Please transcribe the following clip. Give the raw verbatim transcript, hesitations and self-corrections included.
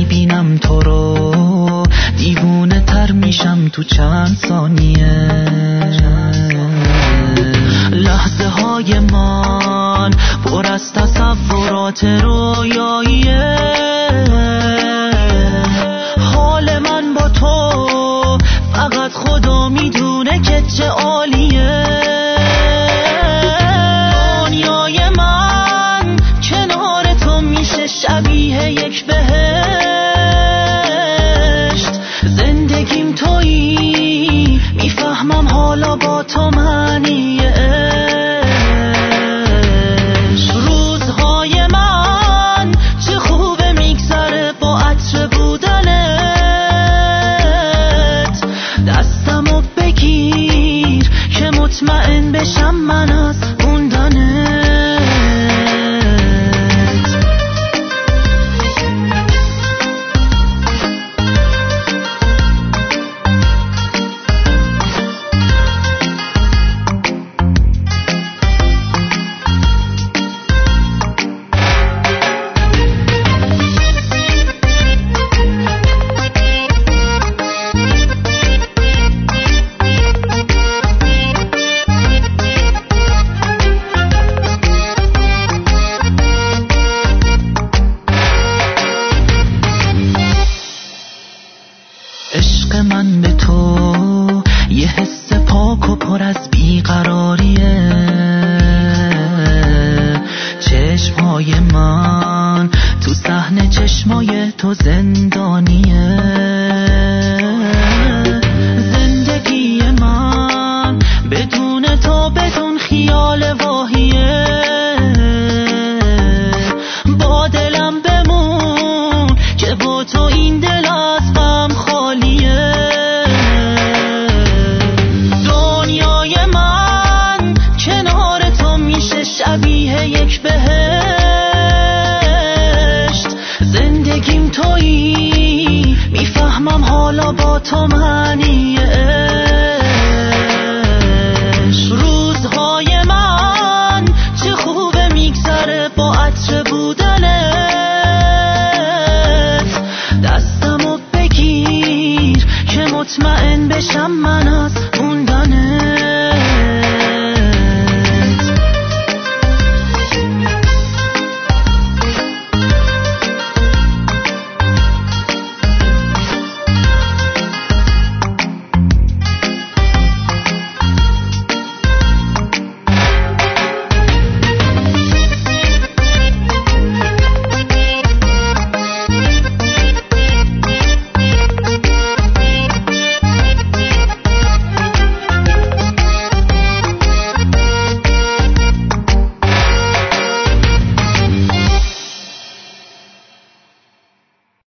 میبینم تو رو دیوونه تر میشم تو چند ثانیه. لحظه های من پر از تصورات رویاییه. حال من با تو فقط خدا میدونه که چه عالیه. دنیای من کنار تو میشه شبیه یک بهشت. زندگیم تویی میفهمم حالا با تو معنی عشق. روزهای من چه خوبه میگذره با عطر بودنت. دستمو بگیر که مطمئن بشم من از موندنت. عشق من به تو یه حس پاک و پر از بیقراریه. چشمای من تو صحنه چشمای تو زندانیه. زندگی من بدون تو بدون خیال واهیه. با دلم بمون که با تو این دل از غم خالیه. دنیای من کنار تو میشه شبیه یک بهشت. زندگیم تویی میفهمم حالا با تو معنی عشق. روزهای من چه خوبه میگذره با عطر بودنت. دستمو بگیر که مطمئن بشم من